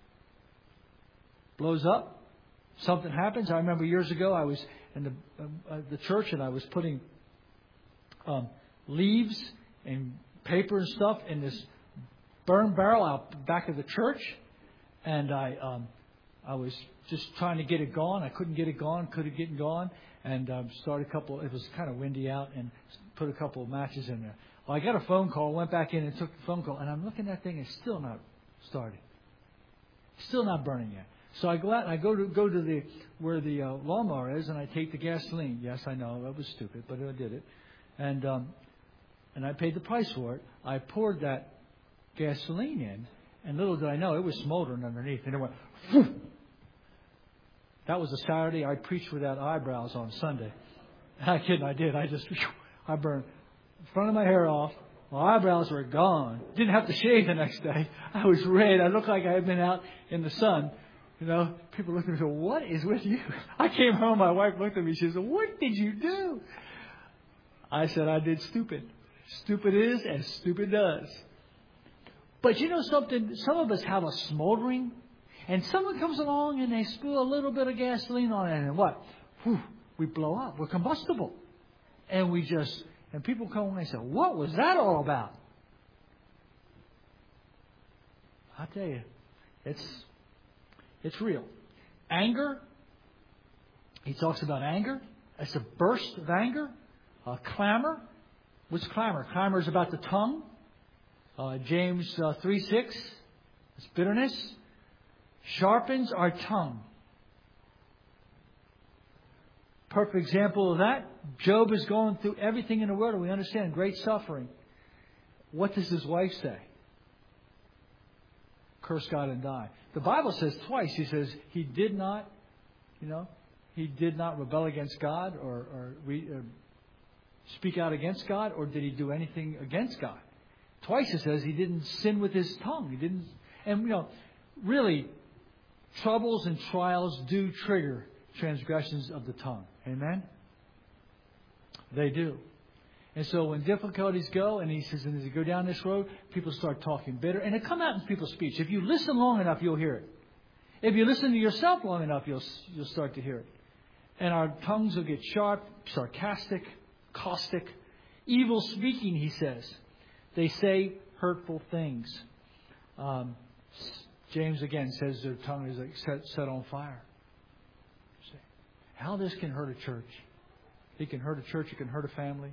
blows up. Something happens. I remember years ago I was in the uh, the church, and I was putting um, leaves and paper and stuff in this burn barrel out back of the church, and I um, I was just trying to get it gone. I couldn't get it gone, couldn't get it gone, and um, started a couple. It was kind of windy out, and put a couple of matches in there. Well, I got a phone call, went back in and took the phone call, and I'm looking at that thing, and it's still not started, still not burning yet. So I go out and I go to go to the where the uh, lawnmower is, and I take the gasoline. Yes, I know that was stupid, but I did it, and um, and I paid the price for it. I poured that gasoline in, and little did I know it was smoldering underneath, and it went. Whew. That was a Saturday. I preached without eyebrows on Sunday. I kidding, I did. I just I burned the front of my hair off. My eyebrows were gone. Didn't have to shave the next day. I was red. I looked like I had been out in the sun. You know, people looked at me and said, "What is with you?" I came home. My wife looked at me. She said, "What did you do?" I said, "I did stupid. Stupid is as stupid does." But you know something? Some of us have a smoldering, and someone comes along and they spill a little bit of gasoline on it, and what? Whew, we blow up. We're combustible, and we just and people come and they say, "What was that all about?" I tell you, it's. It's real. Anger. He talks about anger. It's a burst of anger. Uh, clamor. What's clamor? Clamor is about the tongue. Uh, James uh, three six. It's bitterness. Sharpens our tongue. Perfect example of that. Job is going through everything in the world, and we understand great suffering. What does his wife say? Curse God and die. The Bible says twice. He says he did not, you know, he did not rebel against God or, or, re, or speak out against God, or did he do anything against God? Twice it says he didn't sin with his tongue. He didn't, and you know, really, troubles and trials do trigger transgressions of the tongue. Amen. They do. And so when difficulties go, and he says, and as you go down this road, people start talking bitter. And it comes out in people's speech. If you listen long enough, you'll hear it. If you listen to yourself long enough, you'll you'll start to hear it. And our tongues will get sharp, sarcastic, caustic, evil speaking, he says. They say hurtful things. Um, James again says their tongue is like set, set on fire. How this can hurt a church. It can hurt a church. It can hurt a family.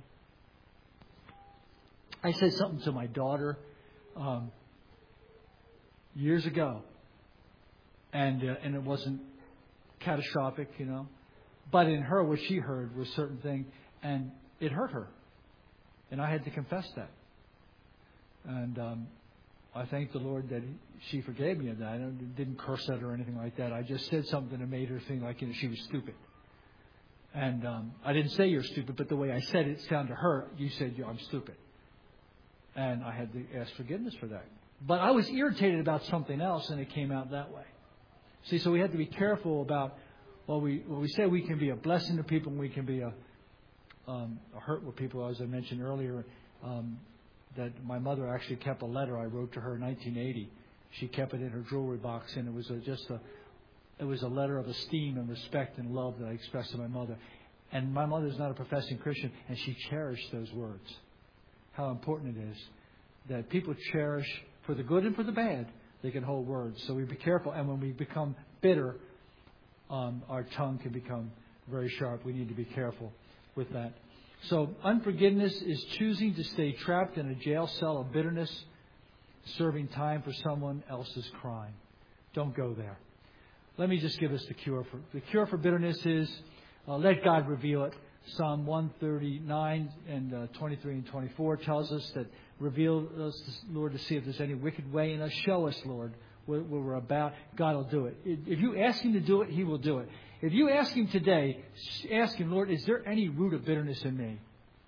I said something to my daughter um, years ago, and uh, and it wasn't catastrophic, you know. But in her, what she heard was certain thing, and it hurt her, and I had to confess that. And um, I thank the Lord that she forgave me of that. I didn't curse at her or anything like that. I just said something that made her think like, you know, she was stupid. And um, I didn't say you're stupid, but the way I said it sounded to her, you said I'm stupid. And I had to ask forgiveness for that. But I was irritated about something else, and it came out that way. See, so we have to be careful about, well, we well, we say we can be a blessing to people, and we can be a, um, a hurt with people, as I mentioned earlier, um, that my mother actually kept a letter I wrote to her in nineteen eighty. She kept it in her jewelry box, and it was a, just a, it was a letter of esteem and respect and love that I expressed to my mother. And my mother is not a professing Christian, and she cherished those words. How important it is that people cherish, for the good and for the bad, they can hold words. So we be careful. And when we become bitter, um, our tongue can become very sharp. We need to be careful with that. So unforgiveness is choosing to stay trapped in a jail cell of bitterness, serving time for someone else's crime. Don't go there. Let me just give us the cure for the cure for bitterness is uh, let God reveal it. Psalm one thirty-nine and uh, twenty-three and twenty-four tells us that reveal us, Lord, to see if there's any wicked way in us. Show us, Lord, what, what we're about. God will do it. If you ask Him to do it, He will do it. If you ask Him today, ask Him, Lord, is there any root of bitterness in me?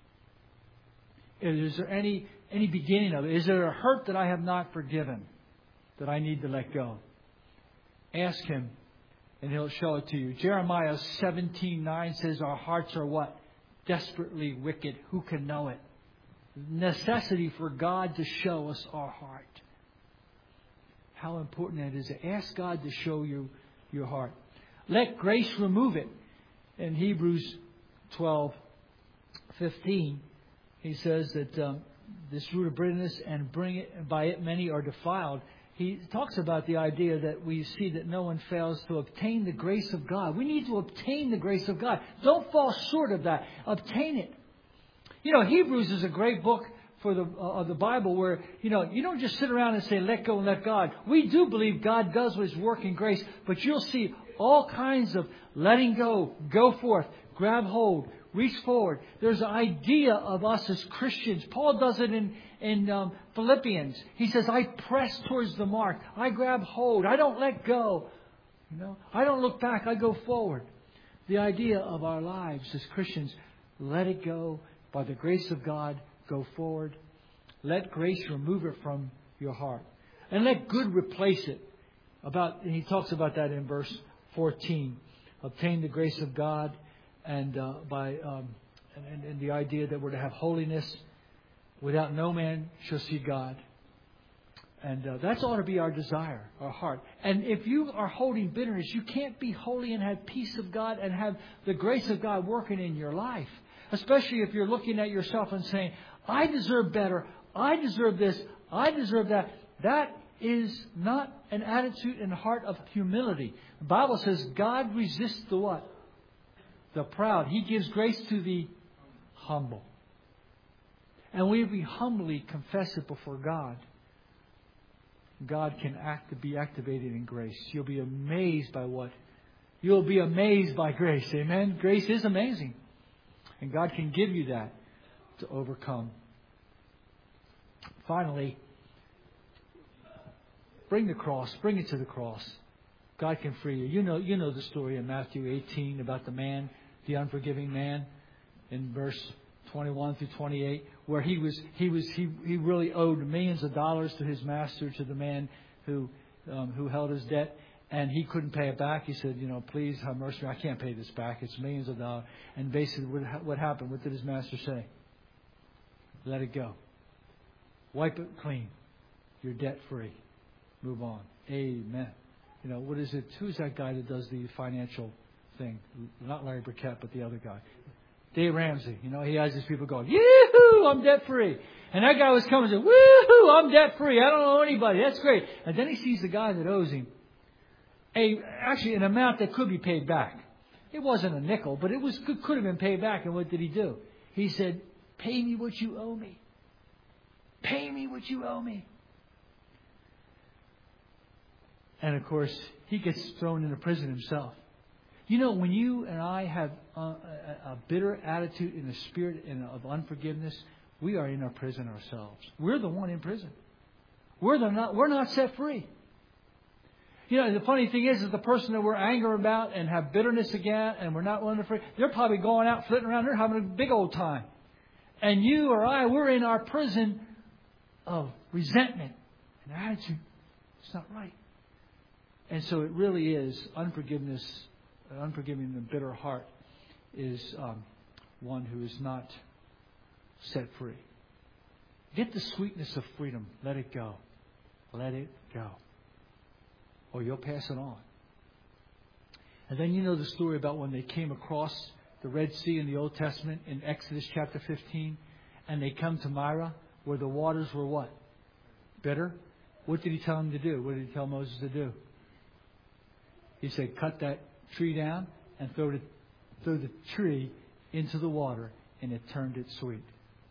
Is there any any beginning of it? Is there a hurt that I have not forgiven that I need to let go? Ask Him, and He'll show it to you. Jeremiah seventeen nine says our hearts are what? Desperately wicked. Who can know it? Necessity for God to show us our heart. How important it is to ask God to show you your heart. Let grace remove it. In Hebrews twelve fifteen, he says that um, this root of bitterness and bring it, by it many are defiled. He talks about the idea that we see that no one fails to obtain the grace of God. We need to obtain the grace of God. Don't fall short of that. Obtain it. You know, Hebrews is a great book for the uh, of the Bible where, you know, you don't just sit around and say, let go and let God. We do believe God does His work in grace, but you'll see all kinds of letting go, go forth, grab hold, reach forward. There's an idea of us as Christians. Paul does it in, in um, Philippians. He says, I press towards the mark. I grab hold. I don't let go. You know, I don't look back. I go forward. The idea of our lives as Christians, let it go by the grace of God. Go forward. Let grace remove it from your heart. And let good replace it. About, and he talks about that in verse fourteen. Obtain the grace of God and uh, by um, and, and the idea that we're to have holiness. Without no man shall see God. And uh, that's ought to be our desire, our heart. And if you are holding bitterness, you can't be holy and have peace of God and have the grace of God working in your life. Especially if you're looking at yourself and saying, I deserve better. I deserve this. I deserve that. That is not an attitude and heart of humility. The Bible says God resists the what? The proud. He gives grace to the humble. And we we humbly confess it before God. God can act be activated in grace. You'll be amazed by what? You'll be amazed by grace. Amen? Grace is amazing. And God can give you that to overcome. Finally, bring the cross. Bring it to the cross. God can free you. You know, you know the story in Matthew eighteen about the man, the unforgiving man, in verse twenty-one through twenty-eight, where he was he was he he really owed millions of dollars to his master, to the man who um, who held his debt. And he couldn't pay it back. He said, you know, please have mercy. I can't pay this back. It's millions of dollars. And basically what, what happened? What did his master say? Let it go. Wipe it clean. You're debt free. Move on. Amen. You know, what is it? Who's that guy that does the financial thing? Not Larry Burkett, but the other guy. Dave Ramsey. You know, he has these people going, yoo-hoo, I'm debt free. And that guy was coming and said, woo-hoo, I'm debt free. I don't owe anybody. That's great. And then he sees the guy that owes him. A, actually, an amount that could be paid back. It wasn't a nickel, but it was could, could have been paid back. And what did he do? He said, pay me what you owe me. Pay me what you owe me. And, of course, he gets thrown into prison himself. You know, when you and I have a, a, a bitter attitude in the spirit of unforgiveness, we are in our prison ourselves. We're the one in prison. We're, the not, we're not set free. You know, the funny thing is, is the person that we're angry about and have bitterness again and we're not willing to free, they're probably going out, flitting around, they're having a big old time. And you or I, we're in our prison of resentment and attitude. It's not right. And so it really is unforgiveness, an unforgiving and bitter heart is um, one who is not set free. Get the sweetness of freedom. Let it go. Let it go. Or you'll pass it on. And then you know the story about when they came across the Red Sea in the Old Testament in Exodus chapter fifteen. And they come to Marah where the waters were what? Bitter. What did he tell them to do? What did he tell Moses to do? He said, cut that tree down and throw the, throw the tree into the water. And it turned it sweet.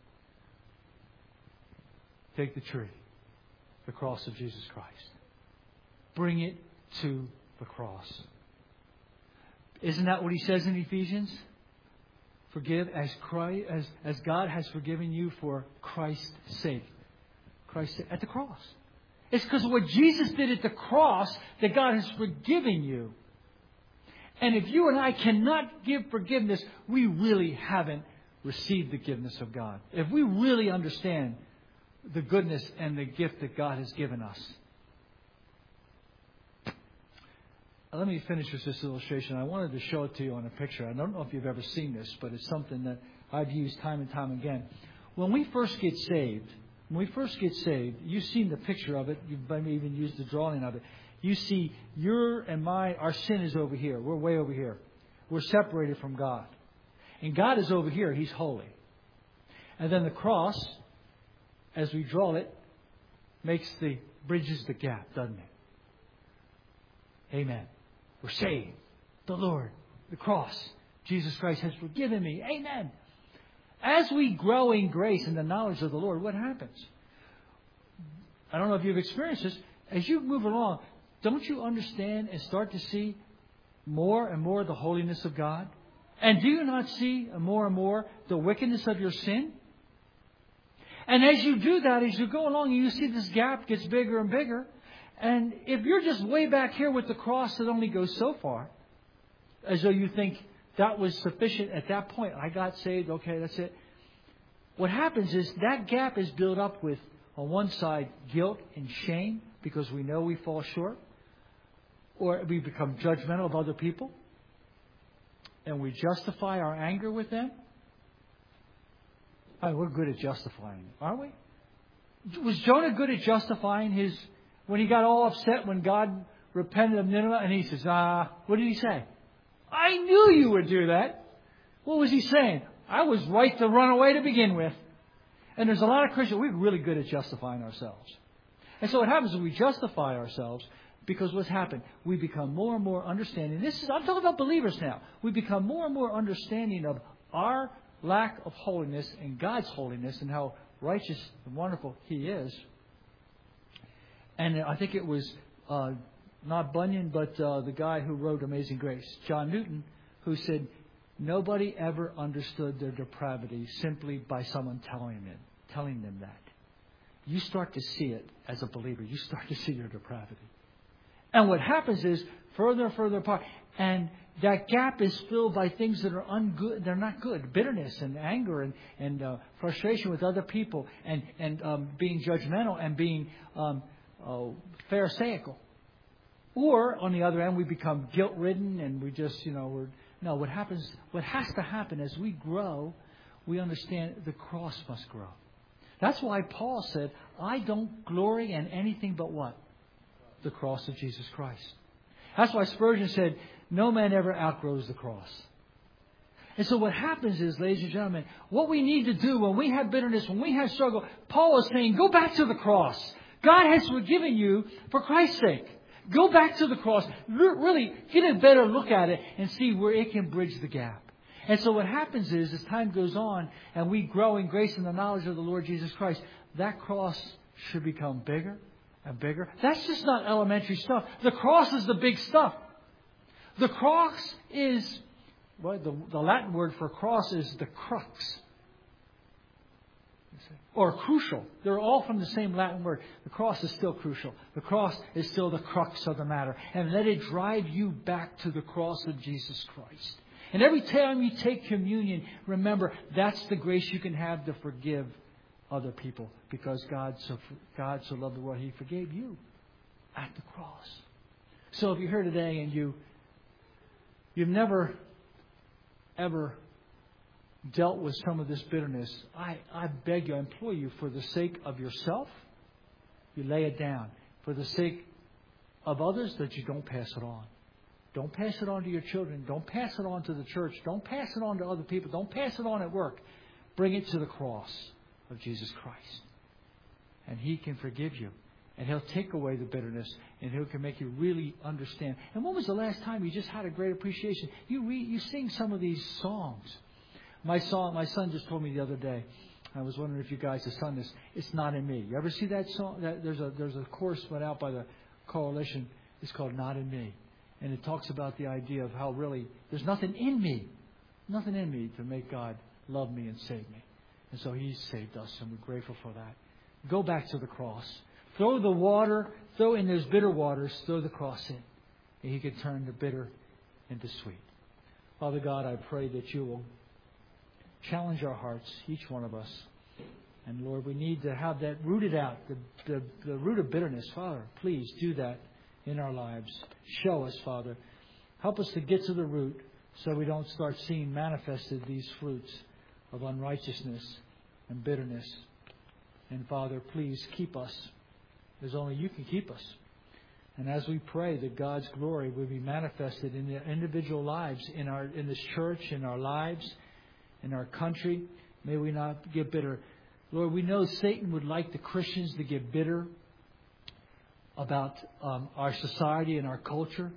Take the tree. The cross of Jesus Christ. Bring it to the cross. Isn't that what he says in Ephesians? Forgive as Christ, as, as God has forgiven you for Christ's sake. Christ's sake. At the cross. It's because of what Jesus did at the cross that God has forgiven you. And if you and I cannot give forgiveness, we really haven't received the forgiveness of God. If we really understand the goodness and the gift that God has given us. Let me finish with this illustration. I wanted to show it to you on a picture. I don't know if you've ever seen this, but it's something that I've used time and time again. When we first get saved, when we first get saved, you've seen the picture of it. You've maybe even used the drawing of it. You see, your and my, our sin is over here. We're way over here. We're separated from God. And God is over here. He's holy. And then the cross, as we draw it, makes the bridges the gap, doesn't it? Amen. We're saved. The Lord. The cross. Jesus Christ has forgiven me. Amen. As we grow in grace and the knowledge of the Lord, what happens? I don't know if you've experienced this. As you move along, don't you understand and start to see more and more the holiness of God? And do you not see more and more the wickedness of your sin? And as you do that, as you go along, you see this gap gets bigger and bigger. And if you're just way back here with the cross that only goes so far, as though you think that was sufficient at that point, I got saved, okay, that's it. What happens is that gap is built up with, on one side, guilt and shame because we know we fall short. Or we become judgmental of other people. And we justify our anger with them. I mean, we're good at justifying, aren't we? Was Jonah good at justifying his, when he got all upset when God repented of Nineveh? And he says, ah, what did he say? I knew you would do that. What was he saying? I was right to run away to begin with. And there's a lot of Christians, we're really good at justifying ourselves. And so what happens is we justify ourselves because what's happened? We become more and more understanding. This is, I'm talking about believers now. We become more and more understanding of our lack of holiness and God's holiness and how righteous and wonderful He is. And I think it was uh, not Bunyan, but uh, the guy who wrote Amazing Grace, John Newton, who said, nobody ever understood their depravity simply by someone telling them, telling them that. You start to see it as a believer. You start to see your depravity. And what happens is further and further apart. And that gap is filled by things that are ungood. They're not good. Bitterness and anger and, and uh, frustration with other people and, and um, being judgmental and being um, uh, pharisaical. Or, on the other end, we become guilt-ridden and we just, you know, we're... No, what happens, what has to happen as we grow, we understand the cross must grow. That's why Paul said, I don't glory in anything but what? The cross of Jesus Christ. That's why Spurgeon said, no man ever outgrows the cross. And so what happens is, ladies and gentlemen, what we need to do when we have bitterness, when we have struggle, Paul is saying, go back to the cross. God has forgiven you for Christ's sake. Go back to the cross. Really get a better look at it and see where it can bridge the gap. And so what happens is, as time goes on and we grow in grace and the knowledge of the Lord Jesus Christ, that cross should become bigger and bigger. That's just not elementary stuff. The cross is the big stuff. The cross is, well, the, the Latin word for cross is the crux. Or crucial. They're all from the same Latin word. The cross is still crucial. The cross is still the crux of the matter. And let it drive you back to the cross of Jesus Christ. And every time you take communion, remember, that's the grace you can have to forgive other people. Because God so, God so loved the world, He forgave you at the cross. So if you're here today and you, you've never, ever dealt with some of this bitterness, I, I beg you, I implore you, for the sake of yourself, you lay it down. For the sake of others, that you don't pass it on. Don't pass it on to your children. Don't pass it on to the church. Don't pass it on to other people. Don't pass it on at work. Bring it to the cross of Jesus Christ. And He can forgive you. And He'll take away the bitterness. And He can make you really understand. And when was the last time you just had a great appreciation? You read, you sing some of these songs. My song, my son just told me the other day. I was wondering if you guys have sung this. It's Not in Me. You ever see that song? That, there's a there's a course went out by the Coalition. It's called Not in Me, and it talks about the idea of how really there's nothing in me, nothing in me to make God love me and save me. And so He saved us, and we're grateful for that. Go back to the cross. Throw the water. Throw in those bitter waters. Throw the cross in, and He can turn the bitter into sweet. Father God, I pray that You will challenge our hearts, each one of us. And Lord, we need to have that rooted out, the, the, the root of bitterness. Father, please do that in our lives. Show us, Father. Help us to get to the root so we don't start seeing manifested these fruits of unrighteousness and bitterness. And Father, please keep us as only You can keep us. And as we pray that God's glory will be manifested in the individual lives, in our in this church, in our lives, in our country, may we not get bitter. Lord, we know Satan would like the Christians to get bitter about um, our society and our culture.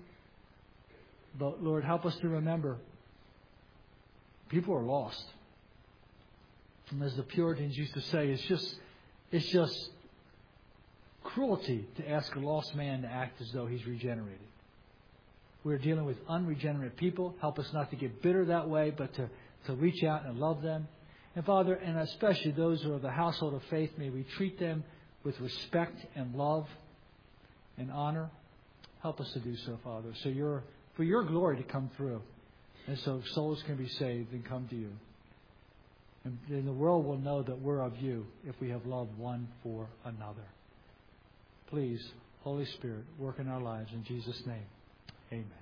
But Lord, help us to remember, people are lost. And as the Puritans used to say, it's just, it's just cruelty to ask a lost man to act as though he's regenerated. We're dealing with unregenerate people. Help us not to get bitter that way, but to, to reach out and love them. And Father, and especially those who are the household of faith, may we treat them with respect and love and honor. Help us to do so, Father, so your, for your glory to come through. And so souls can be saved and come to you. And, and the world will know that we're of you if we have loved one for another. Please, Holy Spirit, work in our lives. In Jesus' name, amen.